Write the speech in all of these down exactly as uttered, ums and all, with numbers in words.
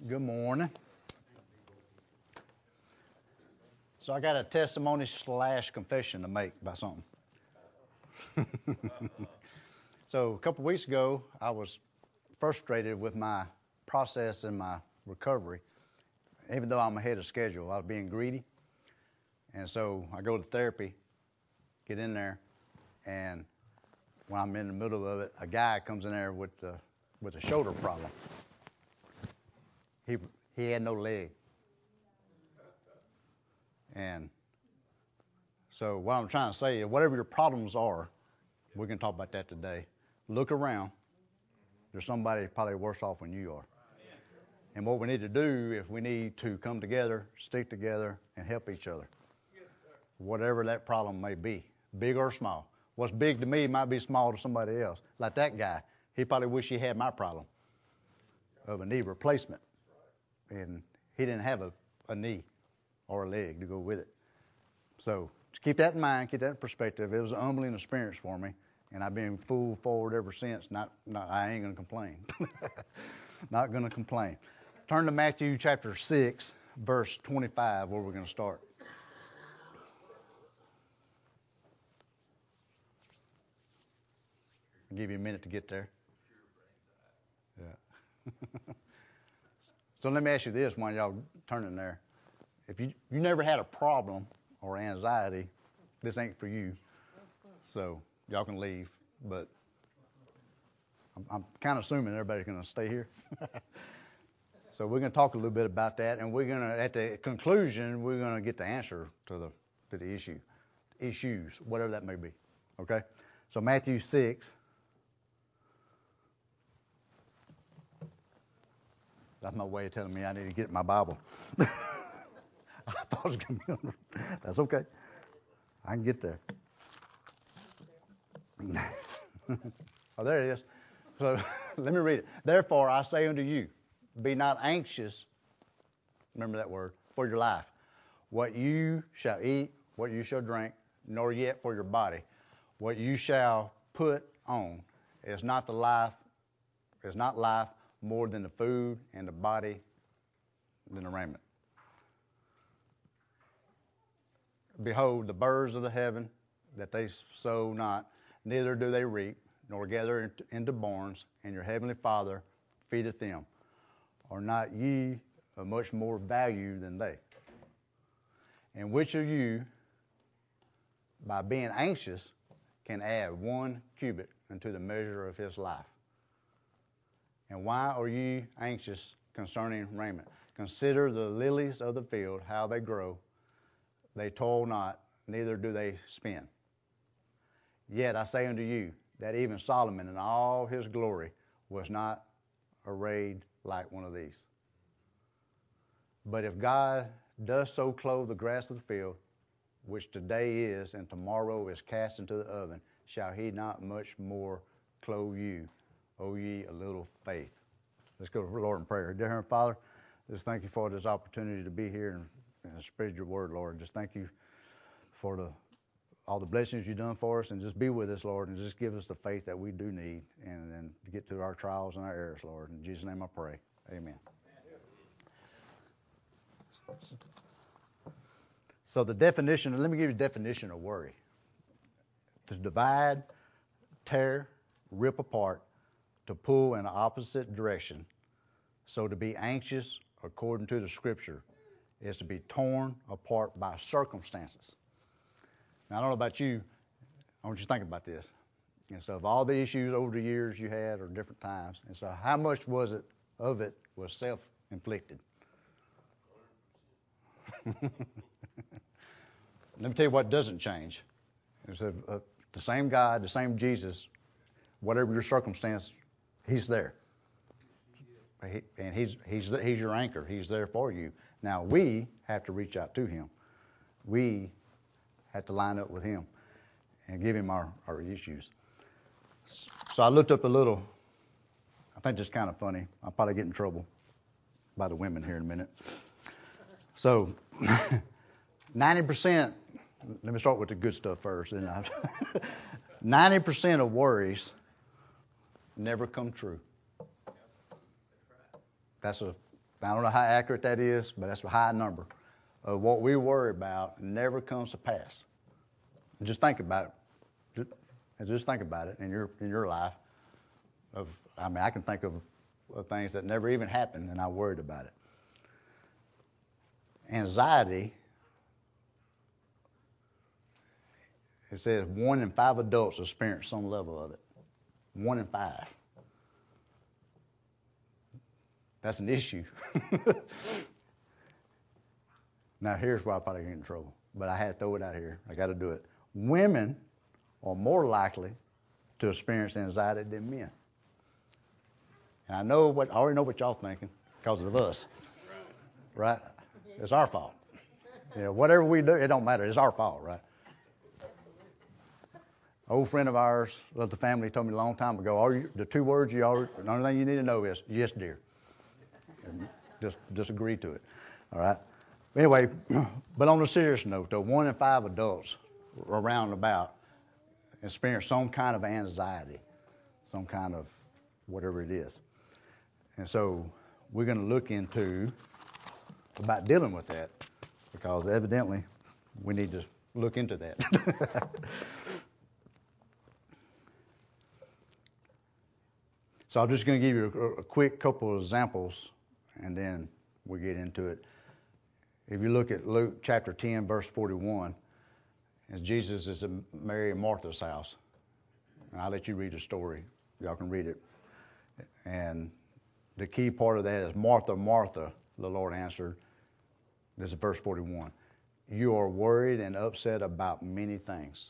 Good morning. So I got a testimony slash confession to make about something. So a couple of weeks ago, I was frustrated with my process and my recovery. Even though I'm ahead of schedule, I was being greedy. And so I go to therapy, get in there, and when I'm in the middle of it, a guy comes in there with the, with a shoulder problem. He he had no leg. And so what I'm trying to say is whatever your problems are, we can talk about that today. Look around. There's somebody probably worse off than you are. And what we need to do is we need to come together, stick together, and help each other. Whatever that problem may be, big or small. What's big to me might be small to somebody else. Like that guy, he probably wish he had my problem of a knee replacement. And he didn't have a, a knee or a leg to go with it. So just keep that in mind, keep that in perspective. It was an humbling experience for me, and I've been full forward ever since. Not, not I ain't going to complain. Not going to complain. Turn to Matthew chapter six, verse twenty-five, where we're going to start. I'll give you a minute to get there. Yeah. So let me ask you this while y'all turning there. If you you never had a problem or anxiety, this ain't for you. So y'all can leave, but I'm, I'm kind of assuming everybody's going to stay here. So we're going to talk a little bit about that, and we're going to, at the conclusion, we're going to get the answer to the to the issue, issues, whatever that may be. Okay? So Matthew six. That's my way of telling me I need to get my Bible. I thought it was going to be on. That's okay. I can get there. Oh, there it is. So let me read it. Therefore, I say unto you, be not anxious, remember that word, for your life, what you shall eat, what you shall drink, nor yet for your body, what you shall put on. Is not the life, is not life more than the food, and the body than the raiment. Behold, the birds of the heaven, that they sow not, neither do they reap, nor gather into barns, and your heavenly Father feedeth them. Are not ye of much more value than they? And which of you, by being anxious, can add one cubit unto the measure of his life? And why are ye anxious concerning raiment? Consider the lilies of the field, how they grow. They toil not, neither do they spin. Yet I say unto you, that even Solomon in all his glory was not arrayed like one of these. But if God does so clothe the grass of the field, which today is and tomorrow is cast into the oven, shall he not much more clothe you, O ye a little faith? Let's go to the Lord in prayer. Dear Heavenly Father, just thank you for this opportunity to be here and, and spread your word, Lord. Just thank you for the all the blessings you've done for us, and just be with us, Lord, and just give us the faith that we do need, and then to get through our trials and our errors, Lord. In Jesus' name I pray. Amen. So the definition, let me give you a definition of worry. To divide, tear, rip apart, to pull in the opposite direction. So to be anxious, according to the scripture, is to be torn apart by circumstances. Now, I don't know about you. I want you to think about this. And so of all the issues over the years you had or different times, and so how much was it of it was self-inflicted? Let me tell you what doesn't change. It's a, a, the same God, the same Jesus, whatever your circumstance, he's there. He, and he's, he's, he's your anchor. He's there for you. Now, we have to reach out to him. We have to line up with him and give him our, our issues. So I looked up a little, I think this is kind of funny. I'll probably get in trouble by the women here in a minute. So ninety percent, let me start with the good stuff first. ninety percent of worries never come true. That's a I don't know how accurate that is, but that's a high number of what we worry about never comes to pass. Just think about it. Just, just think about it in your in your life. Of, I mean, I can think of, of things that never even happened, and I worried about it. Anxiety. It says one in five adults experience some level of it. One in five. That's an issue. Now, here's why I probably get in trouble, but I had to throw it out here. I got to do it. Women are more likely to experience anxiety than men. And I know what I already know what y'all thinking because of us, right? It's our fault. Yeah, whatever we do, it don't matter. It's our fault, right? Old friend of ours, of the family, told me a long time ago. All you, the two words you always, the only thing you need to know is yes, dear. And just just agree to it. All right. Anyway, but on a serious note, though, one in five adults around about experience some kind of anxiety, some kind of whatever it is. And so we're going to look into about dealing with that because evidently we need to look into that. So I'm just going to give you a, a quick couple of examples and then we'll get into it. If you look at Luke chapter ten, verse forty-one, as Jesus is at Mary and Martha's house. And I'll let you read the story. Y'all can read it. And the key part of that is Martha, Martha, the Lord answered. This is verse forty-one. You are worried and upset about many things.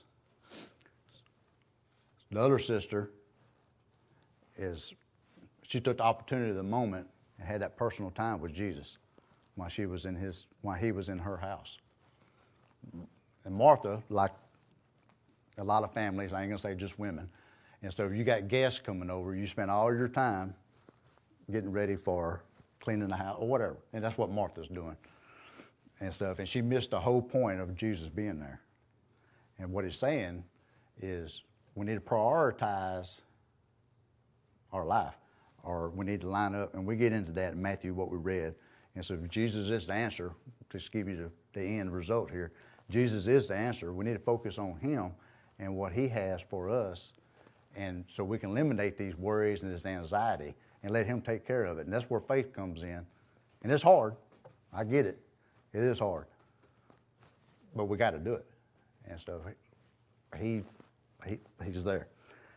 The other sister is, she took the opportunity of the moment and had that personal time with Jesus while she was in his, while he was in her house. And Martha, like a lot of families, I ain't gonna say just women, and so if you got guests coming over, you spend all your time getting ready for cleaning the house or whatever, and that's what Martha's doing and stuff. And she missed the whole point of Jesus being there. And what he's saying is we need to prioritize our life, or we need to line up, and we get into that in Matthew, what we read. And so if Jesus is the answer, just give you the, the end result here. Jesus is the answer. We need to focus on him and what he has for us, and so we can eliminate these worries and this anxiety and let him take care of it. And that's where faith comes in. And it's hard. I get it. It is hard. But we got to do it. And so he, he he's there.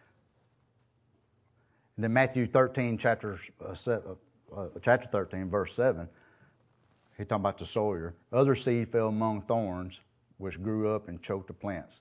And then Matthew thirteen, chapter, uh, seven, uh, chapter thirteen, verse seven, he's talking about the sower. Other seed fell among thorns, which grew up and choked the plants.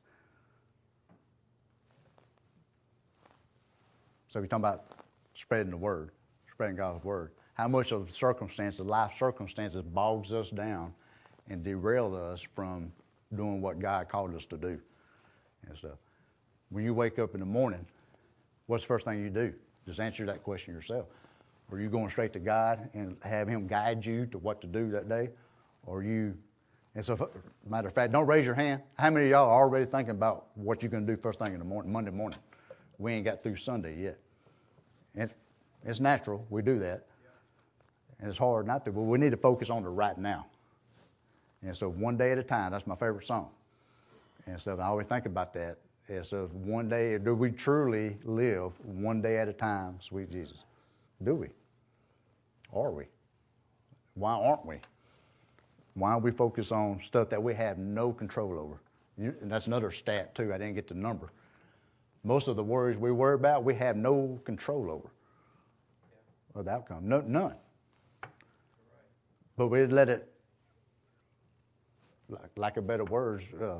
So we're talking about spreading the word, spreading God's word. How much of circumstances, life circumstances, bogs us down and derail us from doing what God called us to do and stuff. When you wake up in the morning, what's the first thing you do? Just answer that question yourself. Are you going straight to God and have him guide you to what to do that day? Or you, and so, matter of fact, don't raise your hand. How many of y'all are already thinking about what you're going to do first thing in the morning, Monday morning? We ain't got through Sunday yet. And it's natural. We do that. And it's hard not to, but we need to focus on the right now. And so one day at a time, that's my favorite song. And so I always think about that. And so one day, do we truly live one day at a time, sweet Jesus? Do we? Are we? Why aren't we? Why don't we focus on stuff that we have no control over? You, and that's another stat, too. I didn't get the number. Most of the worries we worry about, we have no control over. Or the outcome. No, none. But we let it, like, like a better words, uh,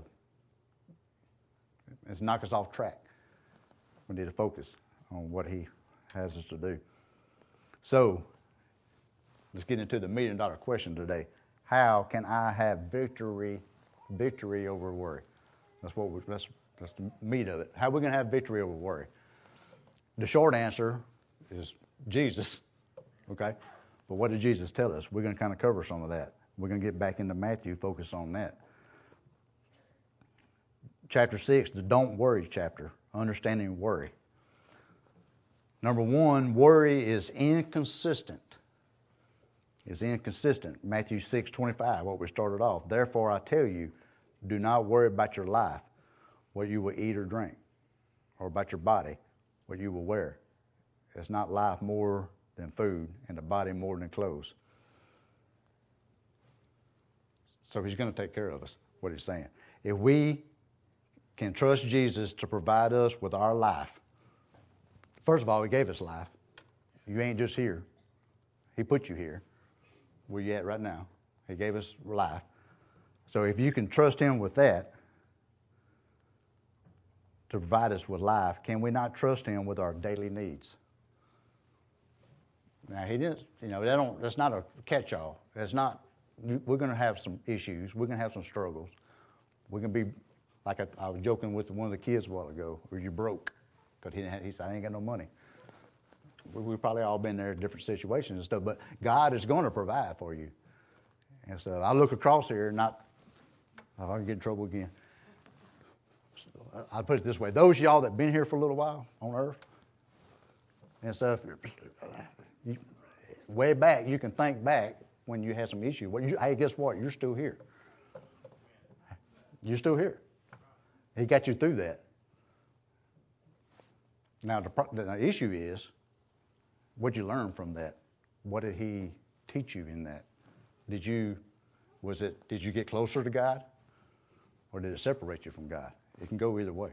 it's knock us off track. We need to focus on what he has us to do. So, let's get into the million dollar question today. How can I have victory, victory over worry? That's what we, that's, that's the meat of it. How are we going to have victory over worry? The short answer is Jesus, okay? But what did Jesus tell us? We're going to kind of cover some of that. We're going to get back into Matthew, focus on that. Chapter six, the don't worry chapter, understanding worry. Number one, worry is inconsistent is inconsistent. Matthew six twenty-five, what we started off. Therefore I tell you, do not worry about your life, what you will eat or drink, or about your body, what you will wear. It's not life more than food, and the body more than clothes. So he's going to take care of us, what he's saying. If we can trust Jesus to provide us with our life, first of all, he gave us life. You ain't just here. He put you here, where you at right now. He gave us life. So if you can trust him with that, to provide us with life, can we not trust him with our daily needs? Now, he didn't, you know, that don't, that's not a catch-all. It's not, we're going to have some issues. We're going to have some struggles. We're going to be, like I, I was joking with one of the kids a while ago, are you broke? Because he, he said, I ain't got no money. We, we've probably all been there in different situations and stuff, but God is going to provide for you. And so I look across here, not, oh, I can get in trouble again. I'll put it this way. Those of y'all that have been here for a little while on earth and stuff, you, way back, you can think back when you had some issue. Well, you, hey, guess what? You're still here. You're still here. He got you through that. Now, the, the issue is, what did you learn from that? What did he teach you in that? Did you, was it, did you get closer to God? Or did it separate you from God? It can go either way.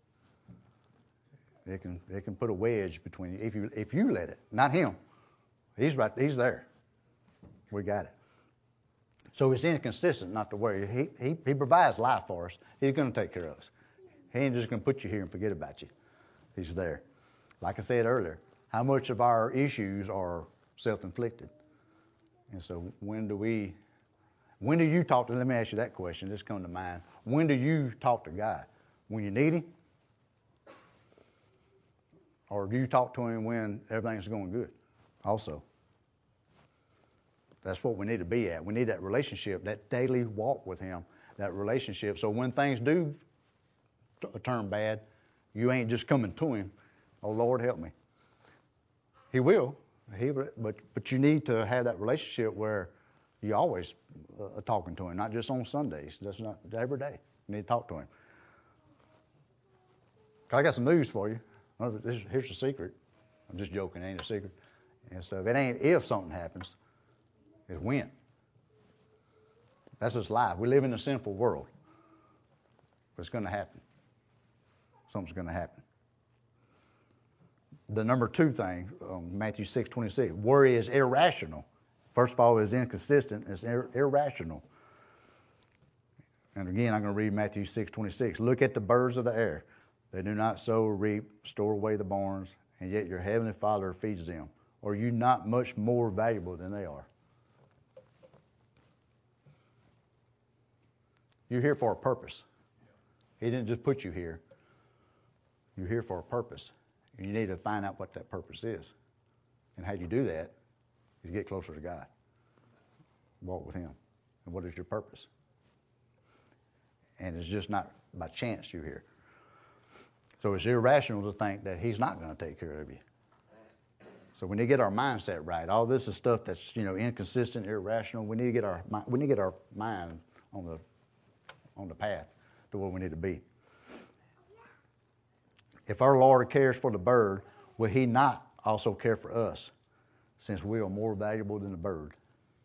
It can it can put a wedge between you if you if you let it, not him. He's right. He's there. We got it. So it's inconsistent not to worry. He he he provides life for us. He's going to take care of us. He ain't just going to put you here and forget about you. He's there. Like I said earlier, how much of our issues are self-inflicted? And so when do we? When do you talk to? Let me ask you that question. This come to mind. When do you talk to God? When you need him? Or do you talk to him when everything's going good? Also. That's what we need to be at. We need that relationship, that daily walk with him, that relationship. So when things do t- turn bad, you ain't just coming to him, oh, Lord, help me. He will. He, but, but you need to have that relationship where you always uh, talking to him, not just on Sundays. That's not every day. You need to talk to him. I got some news for you. Here's the secret. I'm just joking. It ain't a secret. And so it ain't if something happens. It's when. That's just life. We live in a sinful world. But it's going to happen. Something's going to happen. The number two thing, um, Matthew six twenty-six, worry is irrational. First of all, it's inconsistent. It's ir- irrational. And again, I'm going to read Matthew six twenty-six. Look at the birds of the air. They do not sow, reap, store away the barns, and yet your heavenly Father feeds them. Are you not much more valuable than they are? You're here for a purpose. He didn't just put you here. You're here for a purpose. And you need to find out what that purpose is. And how you do that is get closer to God. Walk with him. And what is your purpose? And it's just not by chance you're here. So it's irrational to think that he's not going to take care of you. So we need to get our mindset right. All this is stuff that's, you know, inconsistent, irrational. We need to get our we need to get our mind on the on the path to where we need to be. If our Lord cares for the bird, will he not also care for us, since we are more valuable than the bird?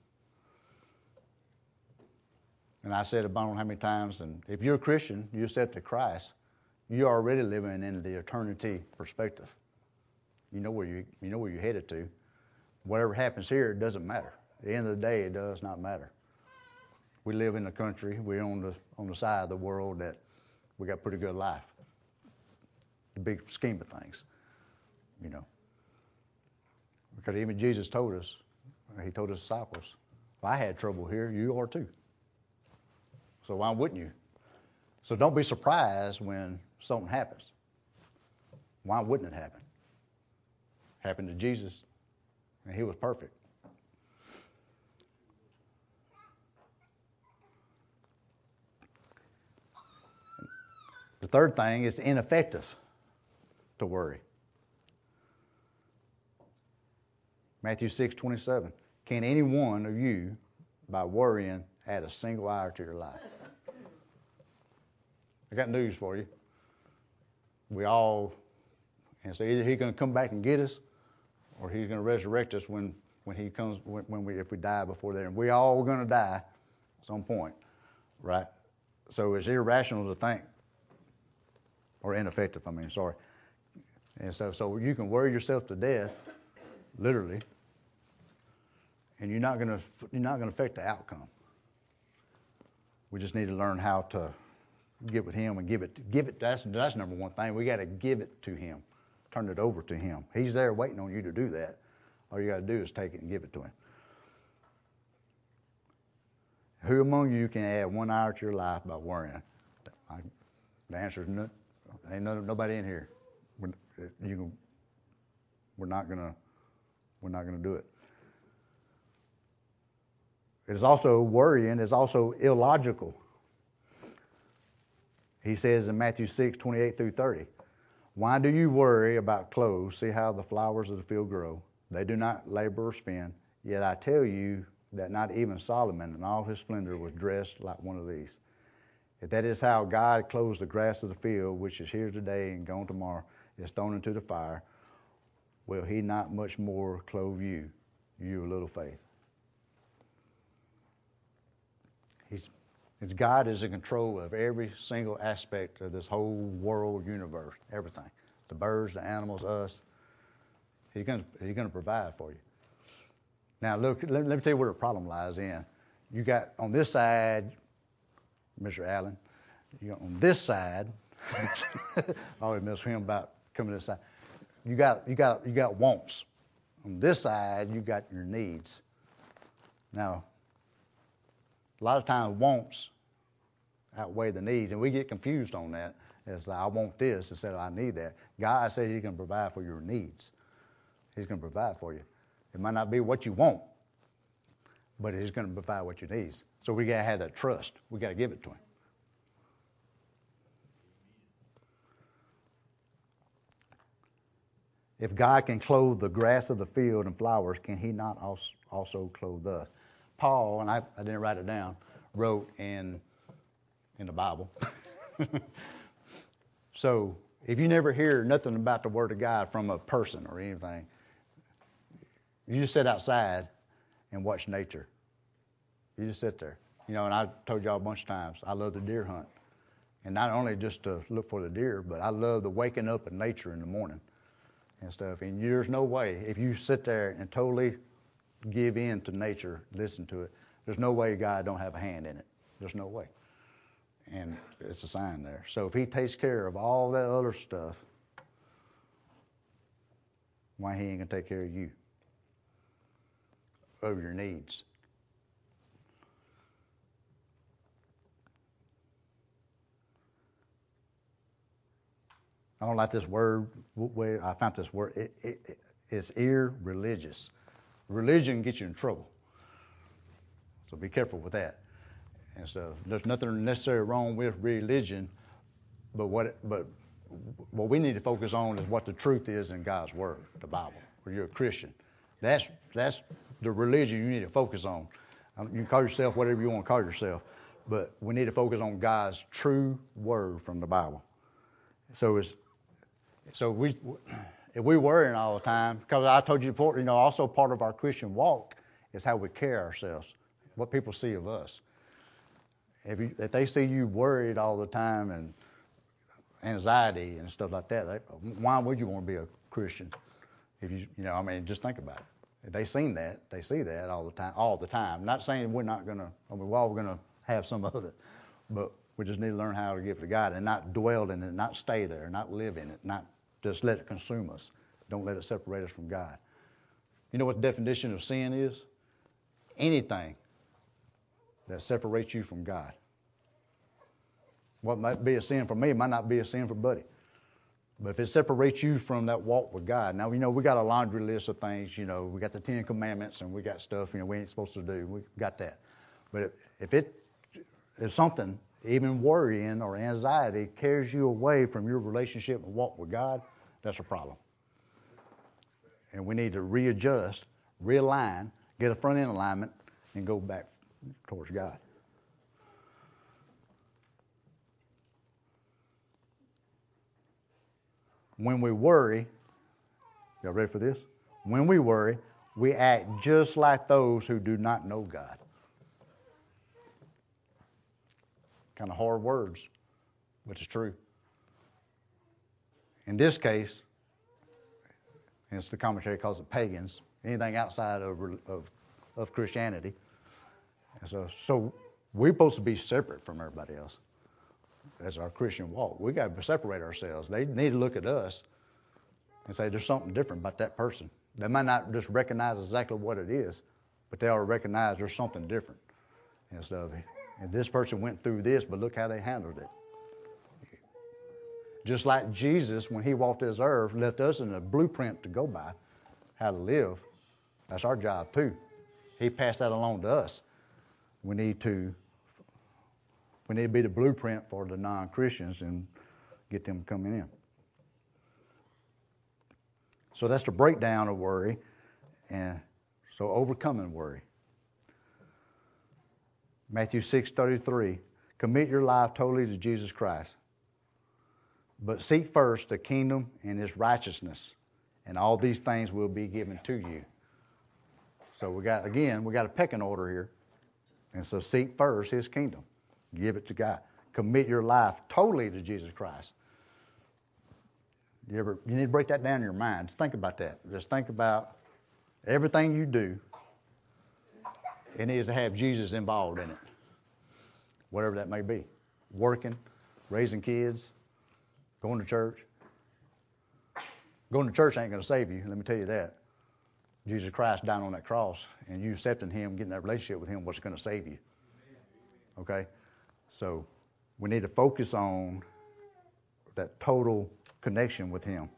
And I said it, I don't know how many times, and if you're a Christian, you accepted Christ, you're already living in the eternity perspective. You know where you you know where you're headed to. Whatever happens here, it doesn't matter. At the end of the day, it does not matter. We live in a country, we're on the on the side of the world that we got pretty good life. The big scheme of things, you know. Because even Jesus told us, he told his disciples, if I had trouble here, you are too. So why wouldn't you? So don't be surprised when something happens. Why wouldn't it happen? Happened to Jesus, and he was perfect. The third thing is ineffective to worry. Matthew six twenty-seven. Can any one of you, by worrying, add a single hour to your life? I got news for you. We all, and so either he's going to come back and get us, or he's going to resurrect us when, when he comes, when, when we, if we die before then. We all going to die at some point, right? So it's irrational to think, or ineffective, I mean, sorry. And stuff. So you can worry yourself to death, literally, and you're not going to, you're not going to affect the outcome. We just need to learn how to get with him and give it, give it, that's, that's number one thing. We got to give it to him, turn it over to him. He's there waiting on you to do that. All you got to do is take it and give it to him. Who among you can add one hour to your life by worrying? I, the answer is no, ain't no, nobody in here. We're, you, we're not gonna, we're not gonna do it. It is also worrying is also illogical. He says in Matthew six, twenty-eight through thirty, why do you worry about clothes? See how the flowers of the field grow. They do not labor or spin. Yet I tell you that not even Solomon in all his splendor was dressed like one of these. If that is how God clothes the grass of the field, which is here today and gone tomorrow, is thrown into the fire, will he not much more clothe you, you of little faith? He's It's God is in control of every single aspect of this whole world universe, everything. The birds, the animals, us. He's going to, he's going to provide for you. Now, look, let, let me tell you where the problem lies in. You got on this side, Mister Allen, you got on this side, I always mess with him about coming to this side. You got, you got, you got wants. On this side, you got your needs. Now, a lot of times wants outweigh the needs, and we get confused on that. It's like, I want this instead of I need that. God says He's going to provide for your needs. He's going to provide for you. It might not be what you want, but He's going to provide what you need. So we got to have that trust. We got to give it to Him. If God can clothe the grass of the field and flowers, can He not also clothe us? Paul, and I, I didn't write it down, wrote in in the Bible. So if you never hear nothing about the Word of God from a person or anything, you just sit outside and watch nature. You just sit there. You know, and I told y'all a bunch of times, I love the deer hunt. And not only just to look for the deer, but I love the waking up of nature in the morning and stuff. And there's no way, if you sit there and totally give in to nature, listen to it, there's no way God don't have a hand in it. There's no way. And it's a sign there. So if He takes care of all that other stuff, why He ain't going to take care of you? Of your needs. I don't like this word. Where I found this word. It, it, it, it's irreligious. Religion gets you in trouble. So be careful with that. And so there's nothing necessarily wrong with religion, but what but what we need to focus on is what the truth is in God's Word, the Bible. Or you're a Christian. That's that's the religion you need to focus on. You can call yourself whatever you want to call yourself, but we need to focus on God's true Word from the Bible. So it's so we if we're worrying all the time, because I told you before, you know, also part of our Christian walk is how we carry ourselves, what people see of us. If, you, if they see you worried all the time and anxiety and stuff like that, they, why would you want to be a Christian? If you, you know, I mean, just think about it. If they seen that, they see that all the time, all the time. Not saying we're not going to, I mean, we're all going to have some of it, but we just need to learn how to give it to God and not dwell in it, not stay there, not live in it, not just let it consume us. Don't let it separate us from God. You know what the definition of sin is? Anything that separates you from God. What might be a sin for me might not be a sin for Buddy. But if it separates you from that walk with God. Now, you know, we got a laundry list of things, you know, we got the Ten Commandments and we got stuff, you know, we ain't supposed to do. We got that. But if, if it if something, even worrying or anxiety, carries you away from your relationship and walk with God, that's a problem. And we need to readjust, realign, Get a front end alignment and go back towards God. When we worry, y'all ready for this? When we worry, we act just like those who do not know God. Kind of hard words, but it's true. In this case, hence the commentary calls it pagans, anything outside of of, of Christianity. And so, so we're supposed to be separate from everybody else as our Christian walk. We got to separate ourselves. They need to look at us and say there's something different about that person. They might not just recognize exactly what it is, but they ought to recognize there's something different and stuff. And this person went through this, but look how they handled it. Just like Jesus, when he walked this earth, left us in a blueprint to go by, how to live. That's our job too. He passed that along to us. We need to we need to be the blueprint for the non-Christians and get them coming in. So that's the breakdown of worry, and so overcoming worry. Matthew six thirty-three, commit your life totally to Jesus Christ. But seek first the kingdom and his righteousness, and all these things will be given to you. So we got, again, we got a pecking order here. And so seek first his kingdom. Give it to God. Commit your life totally to Jesus Christ. You ever, you need to break that down in your mind. Just think about that. Just think about everything you do. It needs to have Jesus involved in it. Whatever that may be. Working, raising kids, going to church. Going to church ain't going to save you, let me tell you that. Jesus Christ dying on that cross and you accepting him, getting that relationship with him, what's going to save you. Okay? So we need to focus on that total connection with him.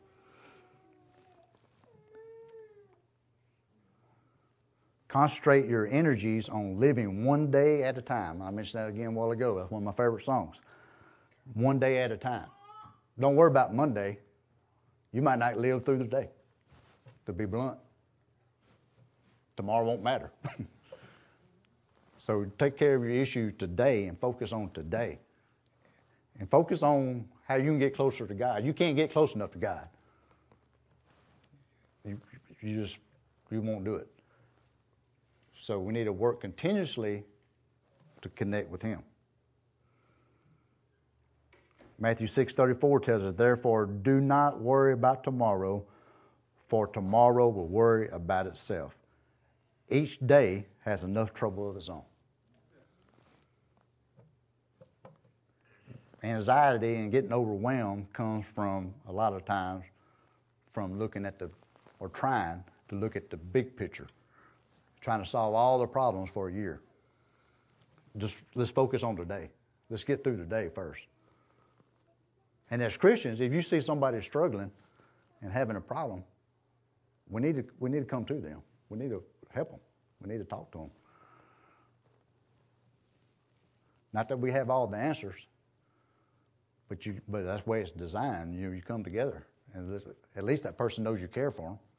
Concentrate your energies on living one day at a time. I mentioned that again a while ago. That's one of my favorite songs. One day at a time. Don't worry about Monday. You might not live through the day, to be blunt. Tomorrow won't matter. So take care of your issues today and focus on today. And focus on how you can get closer to God. You can't get close enough to God. You, you just, you won't do it. So we need to work continuously to connect with him. Matthew six thirty-four tells us, therefore, do not worry about tomorrow, for tomorrow will worry about itself. Each day has enough trouble of its own. Anxiety and getting overwhelmed comes from, a lot of times, from looking at the, or trying to look at the big picture, trying to solve all the problems for a year. Just let's focus on today. Let's get through today first. And as Christians, if you see somebody struggling and having a problem, we need to we need to come to them. We need to help them. We need to talk to them. Not that we have all the answers, but you but that's the way it's designed. You you come together, and at least that person knows you care for them.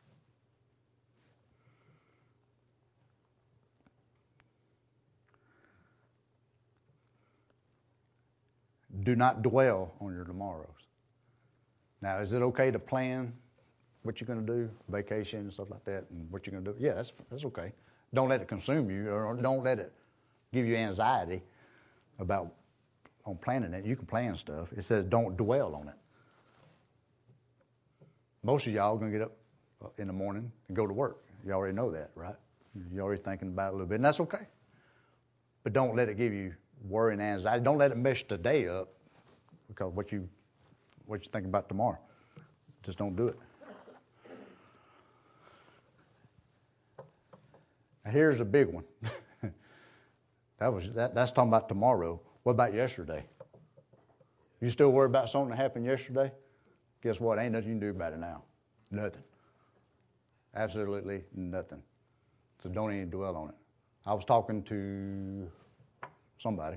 Do not dwell on your tomorrows. Now, is it okay to plan what you're going to do, vacation and stuff like that, and what you're going to do? Yeah, that's that's okay. Don't let it consume you, or don't let it give you anxiety about on planning it. You can plan stuff. It says don't dwell on it. Most of y'all are going to get up in the morning and go to work. You already know that, right? You're already thinking about it a little bit, and that's okay. But don't let it give you worry and anxiety. Don't let it mess today up because what you what you think about tomorrow. Just don't do it. Now here's a big one. that was that, that's talking about tomorrow. What about yesterday? You still worry about something that happened yesterday? Guess what? Ain't nothing you can do about it now. Nothing. Absolutely nothing. So don't even dwell on it. I was talking to somebody.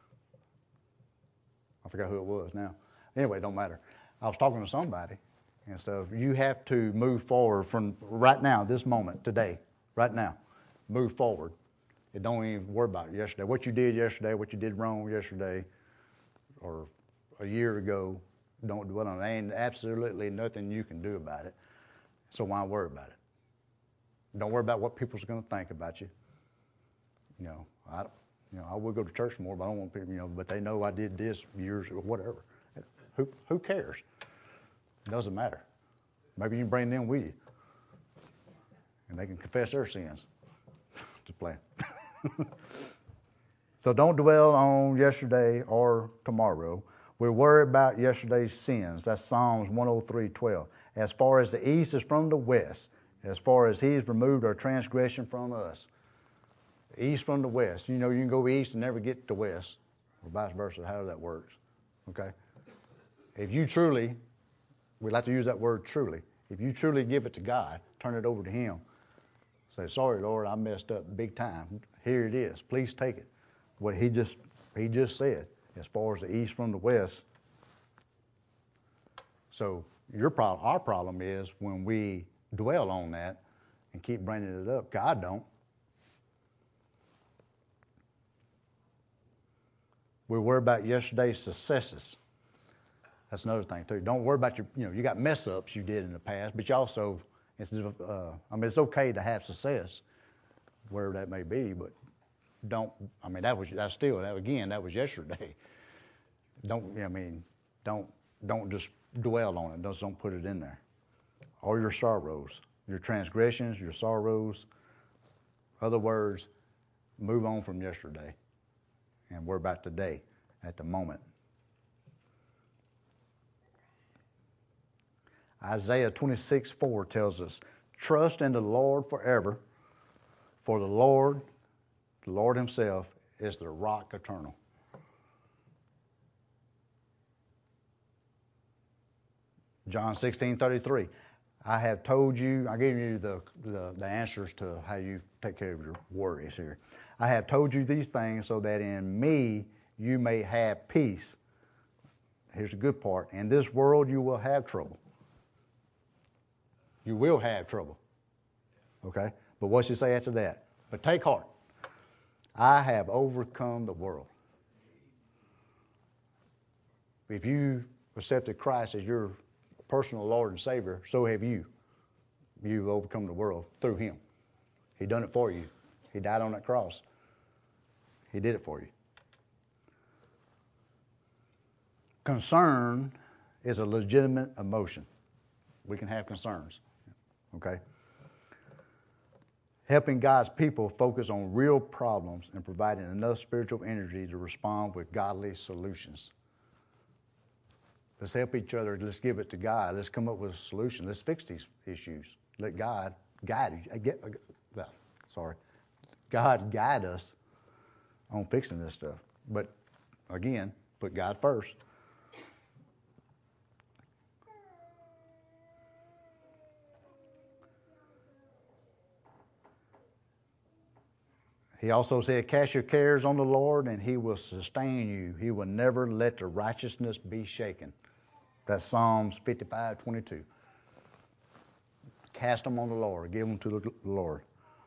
I forgot who it was now. Anyway, it don't matter. I was talking to somebody and stuff. You have to move forward from right now, this moment, today, right now. move forward. And don't even worry about it yesterday. What you did yesterday, what you did wrong yesterday, or a year ago, don't dwell on it. There ain't absolutely nothing you can do about it. So why worry about it? Don't worry about what people's going to think about you. You know, I, you know, I would go to church more, but I don't want people, you know, but they know I did this years or whatever. Who who cares? It doesn't matter. Maybe you can bring them with you, and they can confess their sins. Just playing. So don't dwell on yesterday or tomorrow. We worry about yesterday's sins. That's Psalms one oh three twelve. As far as the east is from the west, as far as He's removed our transgression from us. East from the west. You know, you can go east and never get to west, or vice versa, however that works. Okay? If you truly, we like to use that word truly, if you truly give it to God, turn it over to Him, say, sorry, Lord, I messed up big time. Here it is. Please take it. What He just He just said, as far as the east from the west. So your problem, our problem is when we dwell on that and keep bringing it up. God don't. We worry about yesterday's successes. That's another thing too. Don't worry about your, you know, you got mess ups you did in the past, but you also, instead of, uh, I mean, it's okay to have success, wherever that may be, but don't. I mean, that was that's still that again. That was yesterday. Don't. I mean, don't don't just dwell on it. Just don't put it in there. All your sorrows, your transgressions, your sorrows. Other words, move on from yesterday. And worry about today, at the moment. Isaiah twenty-six four tells us, trust in the Lord forever, for the Lord, the Lord Himself, is the rock eternal. John sixteen thirty-three. I have told you, I gave you the, the, the answers to how you take care of your worries here. I have told you these things so that in me you may have peace. Here's the good part. In this world you will have trouble. You will have trouble. Okay? But what's she say after that? But take heart. I have overcome the world. If you accepted Christ as your personal Lord and Savior, so have you. You've overcome the world through Him. He done it for you. He died on that cross. He did it for you. Concern is a legitimate emotion. We can have concerns. Okay? Helping God's people focus on real problems and providing enough spiritual energy to respond with godly solutions. Let's help each other. Let's give it to God. Let's come up with a solution. Let's fix these issues. Let God guide you. Get, well, sorry. God guide us on fixing this stuff. But again, put God first. He also said, cast your cares on the Lord and He will sustain you. He will never let the righteousness be shaken. That's Psalms fifty-five twenty-two. Cast them on the Lord. Give them to the Lord.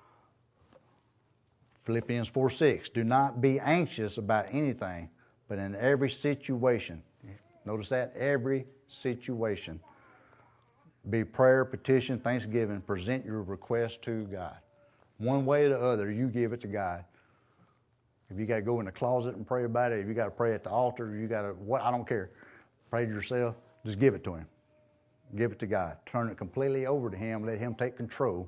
Philippians four six. Do not be anxious about anything, but in every situation. Notice that? Every situation. Be prayer, petition, thanksgiving. Present your request to God. One way or the other, you give it to God. If you got to go in the closet and pray about it, if you got to pray at the altar, you got to, what, I don't care. Pray to yourself. Just give it to Him. Give it to God. Turn it completely over to Him. Let Him take control.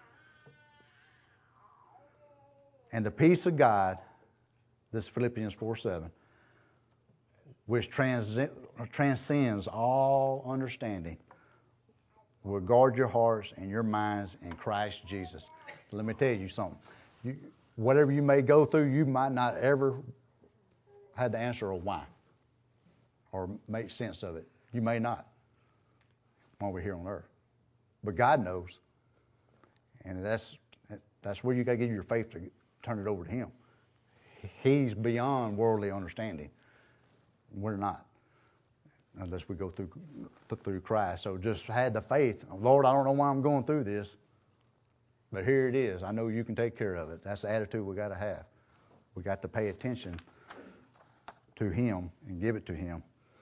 And the peace of God, this is Philippians four seven, which trans- transcends all understanding, will guard your hearts and your minds in Christ Jesus. Let me tell you something. You, whatever you may go through, you might not ever have the answer of why or make sense of it. You may not while we're here on earth. But God knows. And that's that's where you got to give your faith to turn it over to Him. He's beyond worldly understanding. We're not, unless we go through through Christ. So just had the faith. Lord, I don't know why I'm going through this, But here it is. I know you can take care of it. That's the attitude we got to have. We got to pay attention to Him and give it to Him.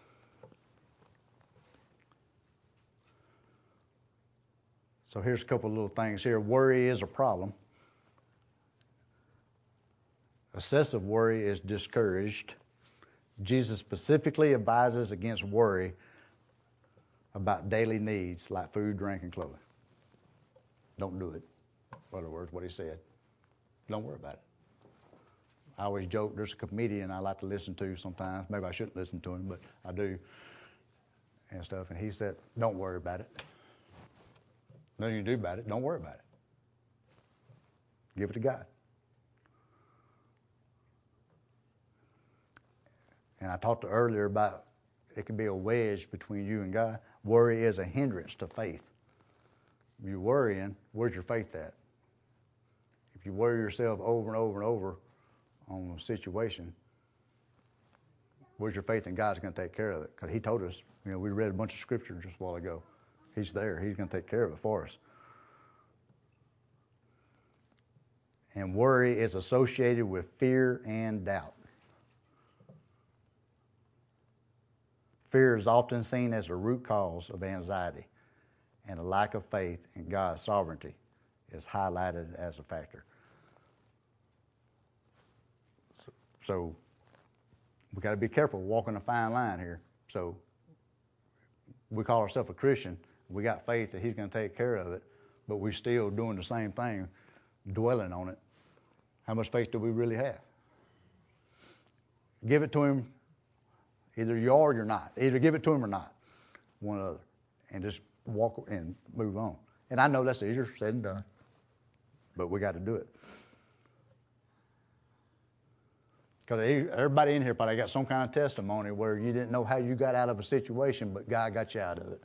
So here's a couple of little things here. Worry is a problem. Excessive worry is discouraged. Jesus specifically advises against worry about daily needs like food, drink, and clothing. Don't do it. In other words, what he said. Don't worry about it. I always joke, there's a comedian I like to listen to sometimes. Maybe I shouldn't listen to him, but I do. And stuff. And he said, don't worry about it. Nothing you can do about it. Don't worry about it. Give it to God. And I talked earlier about it can be a wedge between you and God. Worry is a hindrance to faith. You're worrying, where's your faith at? If you worry yourself over and over and over on a situation, where's your faith in God's going to take care of it? Because He told us, you know, we read a bunch of scripture just a while ago. He's there. He's going to take care of it for us. And worry is associated with fear and doubt. Fear is often seen as a root cause of anxiety, and a lack of faith in God's sovereignty is highlighted as a factor. So we got to be careful walking a fine line here. So we call ourselves a Christian. We got faith that He's going to take care of it, but we're still doing the same thing, dwelling on it. How much faith do we really have? Give it to Him. Either you are or you're not. Either give it to Him or not. One or the other. And just walk and move on. And I know that's easier said than done, but we got to do it. Because everybody in here probably got some kind of testimony where you didn't know how you got out of a situation, but God got you out of it.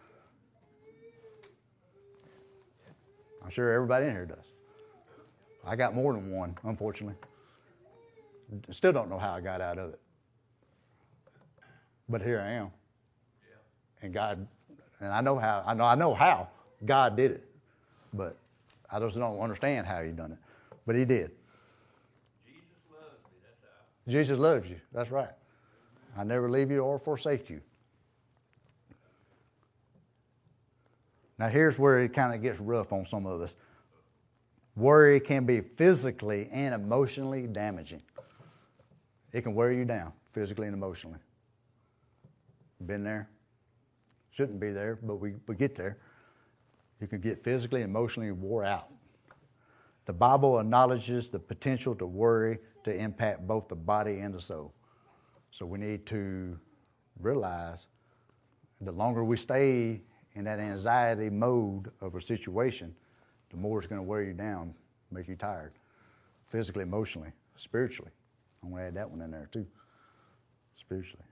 I'm sure everybody in here does. I got more than one, unfortunately. Still don't know how I got out of it. But here I am. And God, and I know how, I know, I know how God did it. But I just don't understand how He done it. But He did. Jesus loves me, that's how. Jesus loves you, that's right. I never leave you or forsake you. Now here's where it kind of gets rough on some of us. Worry can be physically and emotionally damaging. It can wear you down physically and emotionally. Been there? Shouldn't be there, but we, we get there. You can get physically and emotionally wore out. The Bible acknowledges the potential to worry to impact both the body and the soul. So we need to realize the longer we stay in that anxiety mode of a situation, the more it's going to wear you down, make you tired, physically, emotionally, spiritually. I'm going to add that one in there too, spiritually.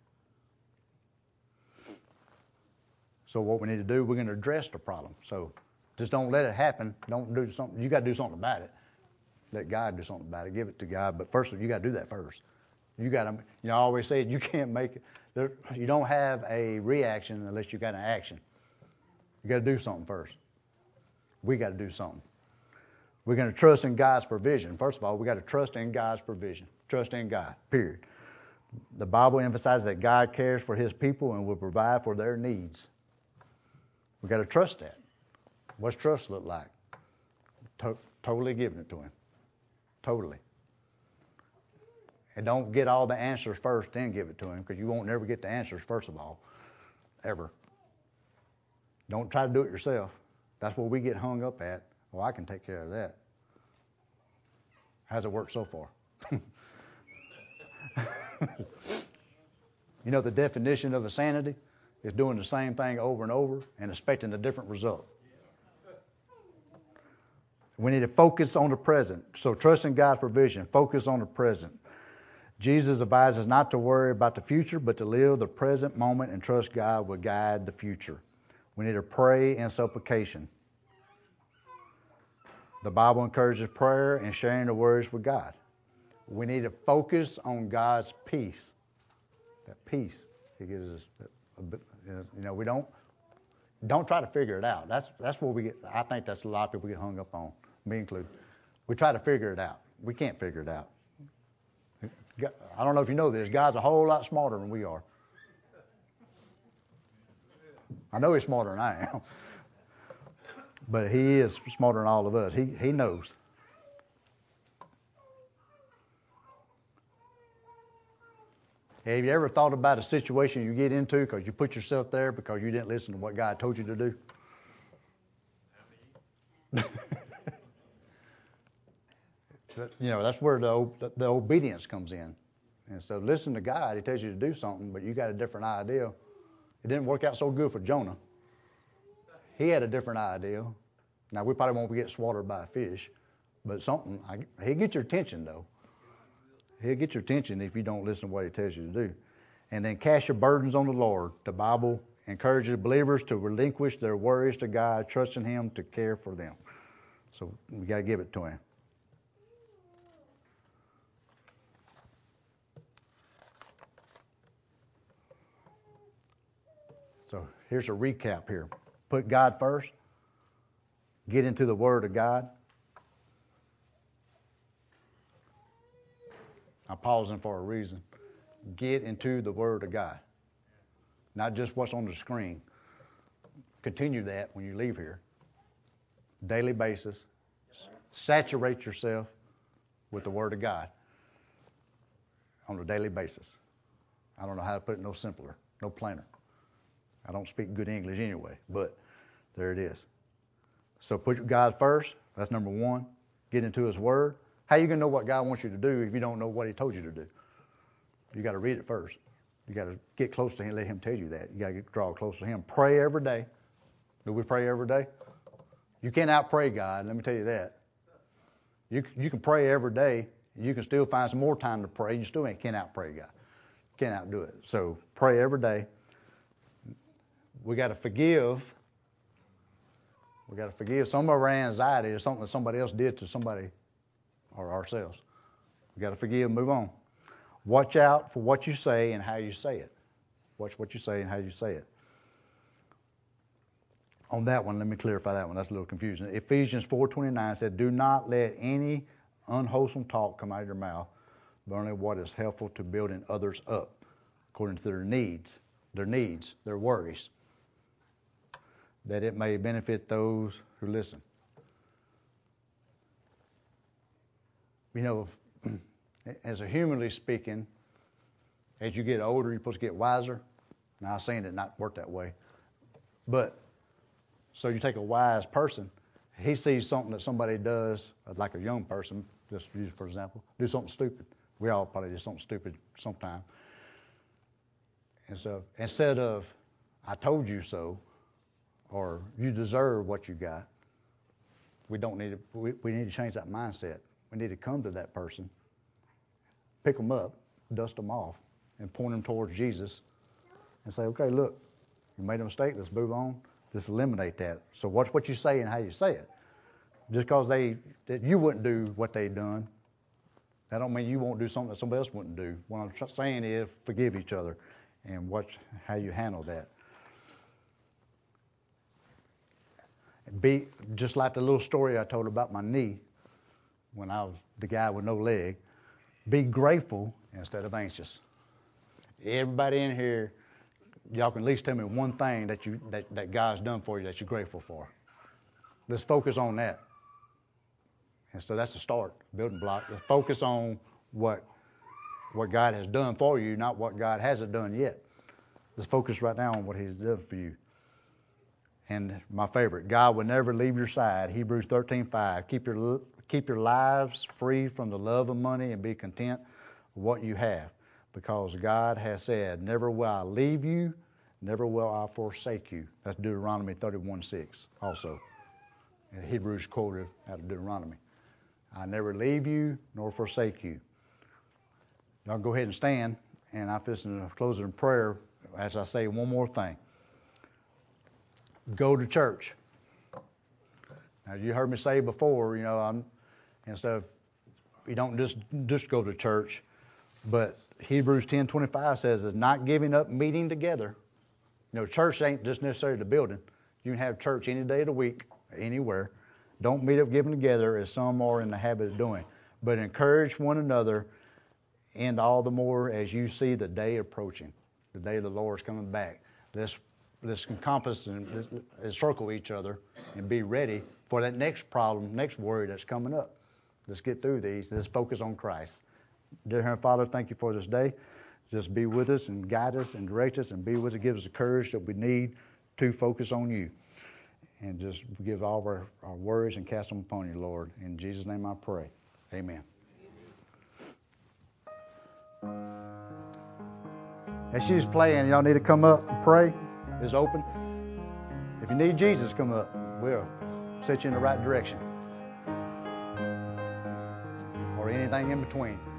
So what we need to do, we're going to address the problem. So just don't let it happen. Don't do something. You got to do something about it. Let God do something about it. Give it to God. But first, you got to do that first. You got to, you know, I always say you can't make it. There, you don't have a reaction unless you got an action. You got to do something first. We got to do something. We're going to trust in God's provision. First of all, we got to trust in God's provision. Trust in God, period. The Bible emphasizes that God cares for His people and will provide for their needs. We got to trust that. What's trust look like? To- totally giving it to Him. Totally. And don't get all the answers first, then give it to Him, because you won't never get the answers first of all, ever. Don't try to do it yourself. That's what we get hung up at. Well, I can take care of that. How's it worked so far? You know, the definition of insanity is doing the same thing over and over and expecting a different result. We need to focus on the present. So trust in God's provision. Focus on the present. Jesus advises not to worry about the future, but to live the present moment and trust God will guide the future. We need to pray and supplication. The Bible encourages prayer and sharing the words with God. We need to focus on God's peace. That peace He gives us. A bit, you know, we don't don't try to figure it out. That's that's what we get. I think that's a lot of people get hung up on. me included. We try to figure it out. We can't figure it out. I don't know if you know this. God's a whole lot smarter than we are. I know He's smarter than I am. But He is smarter than all of us. He, he knows. Have you ever thought about a situation you get into because you put yourself there because you didn't listen to what God told you to do? You know, that's where the, the obedience comes in. And so listen to God. He tells you to do something, but you got a different idea. It didn't work out so good for Jonah. He had a different idea. Now, we probably won't get swallowed by a fish, but something, I, he'll get your attention, though. He'll get your attention if you don't listen to what He tells you to do. And then cast your burdens on the Lord. The Bible encourages believers to relinquish their worries to God, trusting Him to care for them. So we got to give it to Him. So here's a recap here. Put God first. Get into the Word of God. I'm pausing for a reason. Get into the Word of God. Not just what's on the screen. Continue that when you leave here. Daily basis. Saturate yourself with the Word of God on a daily basis. I don't know how to put it no simpler, no plainer. I don't speak good English anyway, but there it is. So put God first. That's number one. Get into His Word. How are you going to know what God wants you to do if you don't know what He told you to do? You got to read it first. You got to get close to Him, let Him tell you that. You got to draw close to Him. Pray every day. Do we pray every day? You can't out-pray God, let me tell you that. You, you can pray every day. You can still find some more time to pray. You still can't out-pray God. You can't outdo it. So pray every day. We got to forgive. We got to forgive some of our anxiety or something that somebody else did to somebody or ourselves. We got to forgive and move on. Watch out for what you say and how you say it. Watch what you say and how you say it. On that one, let me clarify that one. That's a little confusing. Ephesians four twenty-nine said, "Do not let any unwholesome talk come out of your mouth, but only what is helpful to building others up, according to their needs, their needs, their worries, that it may benefit those who listen." You know, as a humanly speaking, as you get older, you're supposed to get wiser. Now, I'm saying it not work that way. But, so you take a wise person, he sees something that somebody does, like a young person, just use for example, do something stupid. We all probably do something stupid sometime. And so, instead of, "I told you so," or "you deserve what you got," we don't need to, we, we need to change that mindset. We need to come to that person, pick them up, dust them off, and point them towards Jesus and say, "Okay, look, you made a mistake. Let's move on. Just eliminate that." So watch what you say and how you say it. Just because they that you wouldn't do what they done, that don't mean you won't do something that somebody else wouldn't do. What I'm tr- saying is forgive each other and watch how you handle that. Be just like the little story I told about my knee when I was the guy with no leg. Be grateful instead of anxious. Everybody in here, y'all can at least tell me one thing that you that, that God's done for you that you're grateful for. Let's focus on that. And so that's the start, building block. Let's focus on what what God has done for you, not what God hasn't done yet. Let's focus right now on what He's done for you. And my favorite, God will never leave your side. Hebrews thirteen five. Keep your keep your lives free from the love of money and be content with what you have, because God has said, "Never will I leave you, never will I forsake you." That's Deuteronomy thirty-one six also. And Hebrews quoted out of Deuteronomy. "I never leave you nor forsake you." Y'all go ahead and stand, and I'm just going to close in prayer as I say one more thing. Go to church. Now, you heard me say before, you know, I'm, and stuff, you don't just just go to church, but Hebrews ten twenty-five says it's not giving up meeting together. You know, church ain't just necessarily the building. You can have church any day of the week, anywhere, Don't meet up giving together as some are in the habit of doing, but encourage one another, and all the more as you see the day approaching, the day the Lord's coming back. Let's, let's encompass and let's, let's circle each other and be ready for that next problem, next worry that's coming up. Let's get through these. Let's focus on Christ. Dear Heavenly Father, thank you for this day. Just be with us and guide us and direct us and be with us. Give us the courage that we need to focus on you. And just give all of our, our worries and cast them upon you, Lord. In Jesus' name I pray. Amen. As she's playing, y'all need to come up and pray. It's open. If you need Jesus, come up. We'll set you in the right direction. Or anything in between.